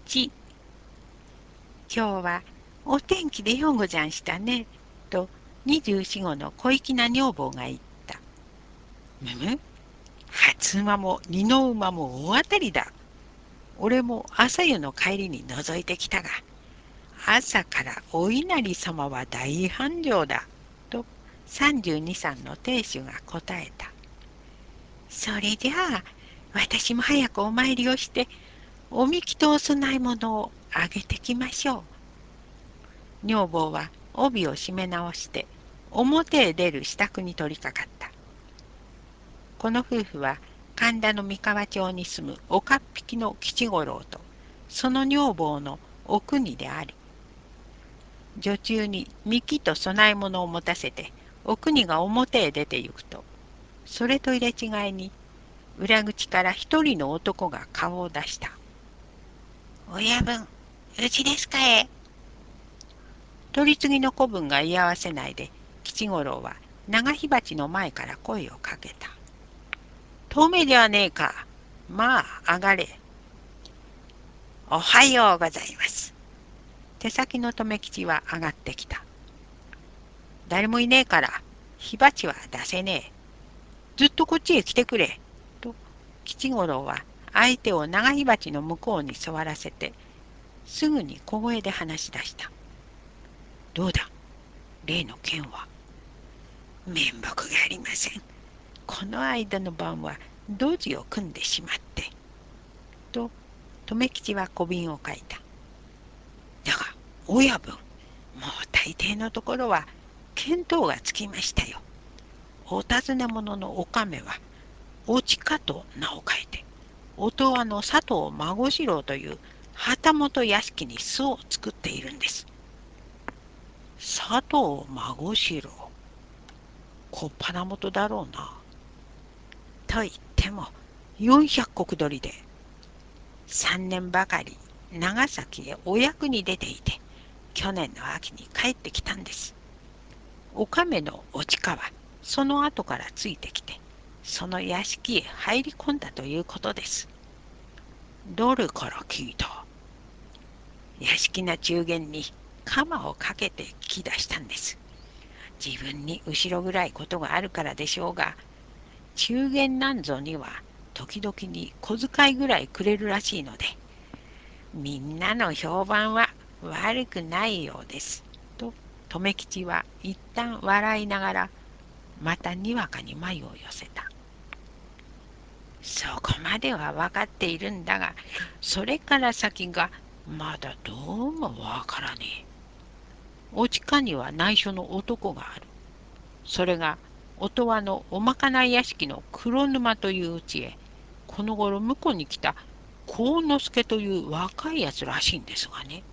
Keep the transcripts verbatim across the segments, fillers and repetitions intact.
ち。今日はお天気でようござんしたね。と二十四五の小粋な女房が言った。むむ、初馬も二の馬も大当たりだ。俺も朝湯の帰りに覗いてきたが、朝からお稲荷様は大繁盛だ。と三十二三の亭主が答えた。それじゃあ、私も早くお参りをして、おみきとお供え物をあげてきましょう。女房は帯を締め直して、表へ出る支度に取りかかった。この夫婦は神田の三河町に住む岡っ引きの吉五郎と、その女房のお国である。女中にみきと供え物を持たせて、お国が表へ出て行くと、それと入れ違いに、裏口から一人の男が顔を出した。親分、うちですかえ。取り次ぎの子分が言い合わせないで、吉五郎は長火鉢の前から声をかけた。遠目ではねえか。まあ、上がれ。おはようございます。手先の留吉は上がってきた。誰もいねえから、火鉢は出せねえ。ずっとこっちへ来てくれ。と、吉五郎は相手を長火鉢の向こうに座らせて、すぐに小声で話し出した。どうだ、例の件は。面目がありません。この間の晩は、ドジを組んでしまって。と、留吉は小瓶を書いた。だが、親分、もう大抵のところは、見当がつきましたよ。お尋ね者のおかめは、おちかと名を変えて、音羽の佐藤孫次郎という旗本屋敷に巣を作っているんです。佐藤孫次郎、こっぱな元だろうな。と言っても、よんひゃく石取りで、三年ばかり長崎へお役に出ていて、去年の秋に帰ってきたんです。おかめのおちかは、その後からついてきて、その屋敷へ入り込んだということです。誰から聞いた？屋敷な中間に鎌をかけて聞き出したんです。自分に後ろ暗いことがあるからでしょうが、中間なんぞには時々に小遣いぐらいくれるらしいので、みんなの評判は悪くないようです。と、留吉は一旦笑いながら、またにわかに眉を寄せた。そこまでは分かっているんだが、それから先がまだどうもわからねえ。おちかには内緒の男がある。それが音羽のおまかない屋敷の黒沼といううちへ、この頃婿に来た幸之助という若いやつらしいんですがね。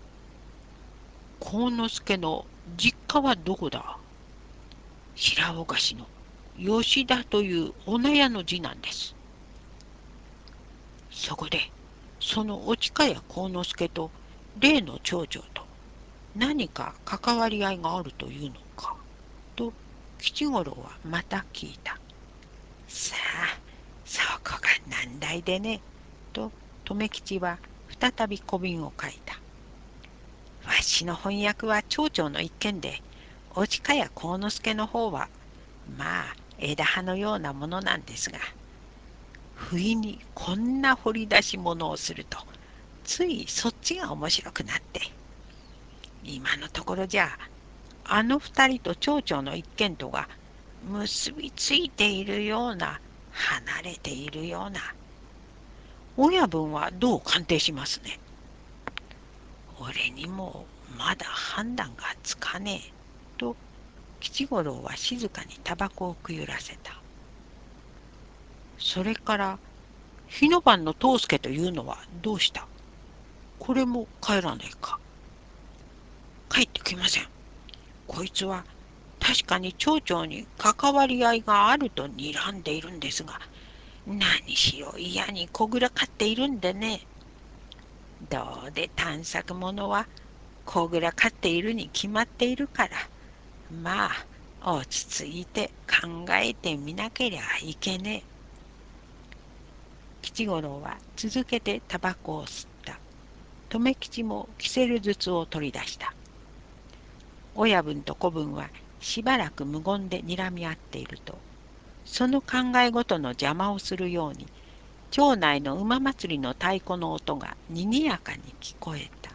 幸之助の実家はどこだ？白岡市の吉田という女屋の次男です。そこで、そのおちかや幸之助と例の長女と何か関わり合いがあるというのか、と吉五郎はまた聞いた。さあ、そこが難題でね、と留吉は再び小瓶を書いた。わしの翻訳は町長の一件で、おちかや幸之助の方は、まあ枝葉のようなものなんですが、不意にこんな掘り出し物をすると、ついそっちが面白くなって、今のところじゃ、あの二人と町長の一件とが結びついているような、離れているような。親分はどう鑑定しますね？俺にもまだ判断がつかねえ。と、吉五郎は静かにタバコをくゆらせた。それから、日の番の藤助というのはどうした？これも帰らねえか？帰ってきません。こいつは確かに町長に関わり合いがあると睨んでいるんですが、何しろ嫌にこぐらかっているんでね。どうで探索者はこぐらかっているに決まっているから、まあ落ち着いて考えてみなけりゃいけねえ。吉五郎は続けてタバコを吸った。 留吉もキセル筒を取り出した。親分と子分はしばらく無言で睨み合っていると、その考え事の邪魔をするように、町内の馬祭りの太鼓の音がにぎやかに聞こえた。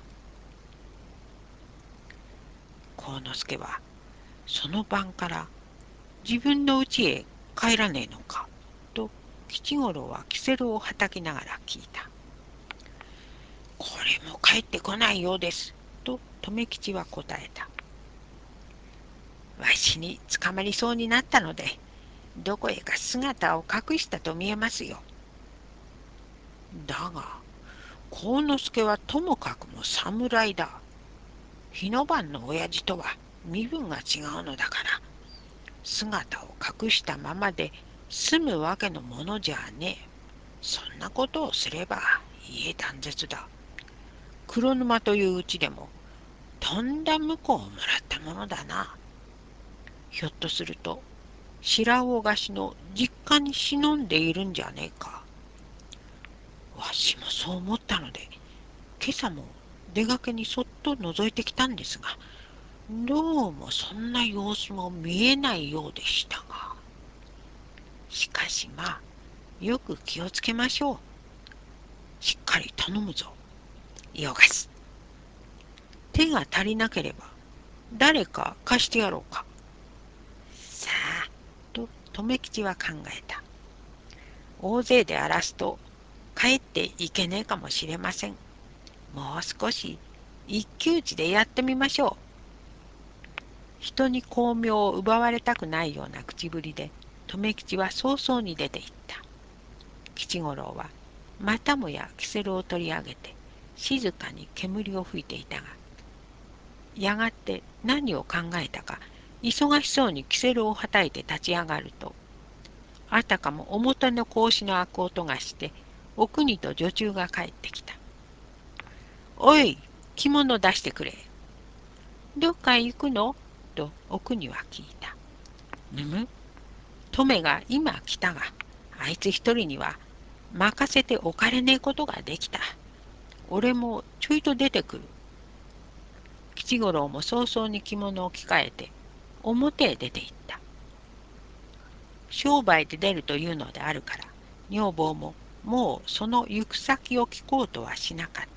幸之助はその晩から自分の家へ帰らねえのかと吉五郎はキセルをはたきながら聞いた。これも帰ってこないようですと留吉は答えた。わしに捕まりそうになったので、どこへか姿を隠したと見えますよ。だが幸之助はともかくも侍だ。日の晩の親父とは身分が違うのだから、姿を隠したままで済むわけのものじゃねえ。そんなことをすれば家断絶だ。黒沼といううちでもとんだ婿をもらったものだな。ひょっとすると白魚河岸の実家に忍んでいるんじゃねえか。わしもそう思ったので、今朝も出がけにそっと覗いてきたんですが、どうもそんな様子も見えないようでしたが。しかしまあ、よく気をつけましょう。しっかり頼むぞ。よがす。手が足りなければ、誰か貸してやろうか。さあ、と留吉は考えた。大勢で荒らすと、帰っていけねえかもしれません。もう少し、一騎打ちでやってみましょう。人に巧妙を奪われたくないような口ぶりで、留吉は早々に出て行った。吉五郎はまたもやキセルを取り上げて静かに煙を吹いていたが、やがて何を考えたか忙しそうにキセルをはたいて立ち上がると、あたかも表の格子の開く音がしてお国と女中が帰ってきた。おい、着物出してくれ。どっか行くのとお国は聞いた。むむ、トメが今来たが、あいつ一人には任せておかれねえことができた。俺もちょいと出てくる。吉五郎も早々に着物を着替えて表へ出て行った。商売で出るというのであるから、女房ももうその行く先を聞こうとはしなかった。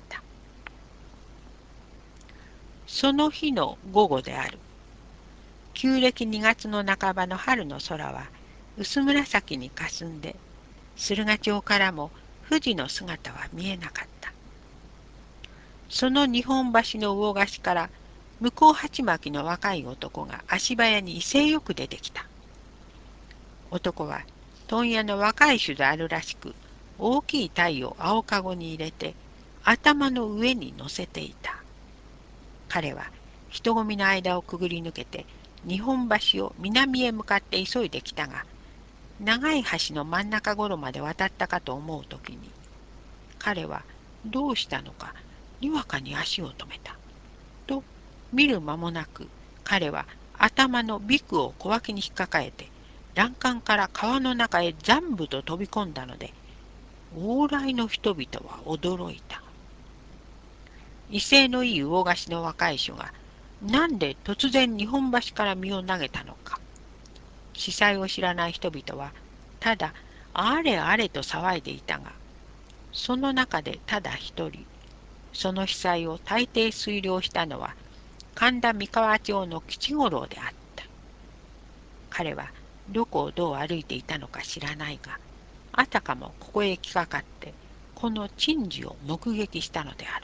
その日の午後である。旧暦にがつの半ばの春の空は薄紫にかすんで、駿河町からも富士の姿は見えなかった。その日本橋の魚河岸から向こう鉢巻きの若い男が足早に威勢よく出てきた。男は問屋の若い種であるらしく、大きい鯛を青かごに入れて頭の上に乗せていた。彼は人混みの間をくぐり抜けて日本橋を南へ向かって急いできたが、長い橋の真ん中頃まで渡ったかと思うときに、彼はどうしたのかにわかに足を止めた。と見る間もなく、彼は頭のビクを小脇に引っかかえて欄干から川の中へ残部と飛び込んだので、往来の人々は驚いた。威勢のいい魚河岸の若い衆がなんで突然日本橋から身を投げたのか。司祭を知らない人々はただあれあれと騒いでいたが、その中でただ一人、その司祭を大抵推量したのは神田三河町の吉五郎であった。彼はどこをどう歩いていたのか知らないが、あたかもここへ来かかってこの珍事を目撃したのである。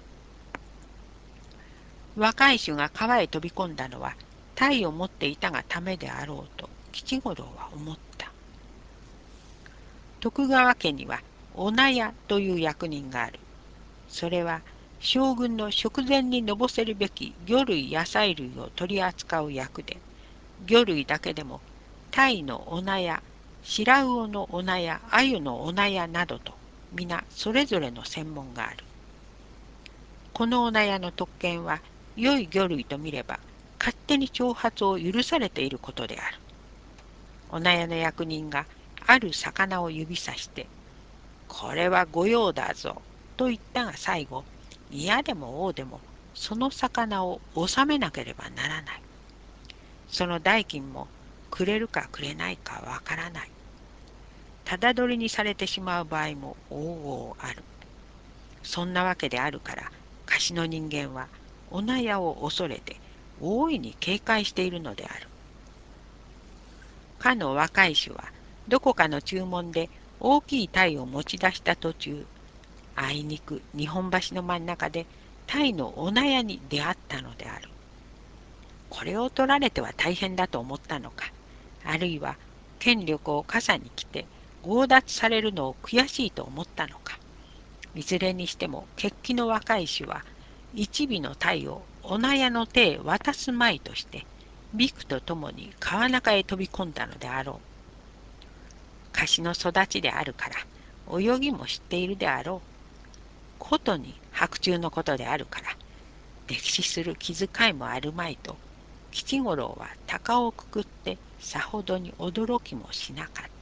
若い衆が川へ飛び込んだのは鯛を持っていたがためであろうと吉五郎は思った。徳川家にはお納屋という役人がある。それは将軍の食前にのぼせるべき魚類野菜類を取り扱う役で、魚類だけでも鯛のお納屋、白魚のお納屋、鮎のお納屋などと皆それぞれの専門がある。このお納屋の特権は良い魚類と見れば勝手に挑発を許されていることである。お納屋の役人がある魚を指さして、これは御用だぞと言ったが最後、 嫌でも王でもその魚を納めなければならない。その代金もくれるかくれないかわからない。ただ取りにされてしまう場合も往々ある。そんなわけであるから、貸しの人間は女屋を恐れて大いに警戒しているのである。かの若い衆はどこかの注文で大きい鯛を持ち出した途中、あいにく日本橋の真ん中で鯛の女屋に出会ったのである。これを取られては大変だと思ったのか、あるいは権力を傘に来て強奪されるのを悔しいと思ったのか、いずれにしても決起の若い衆は一尾の鯛を女屋の手へ渡すまいとしてビクとともに川中へ飛び込んだのであろう。貸しの育ちであるから泳ぎも知っているであろう。ことに白昼のことであるから溺死する気遣いもあるまいと、吉五郎は鷹をくくってさほどに驚きもしなかっ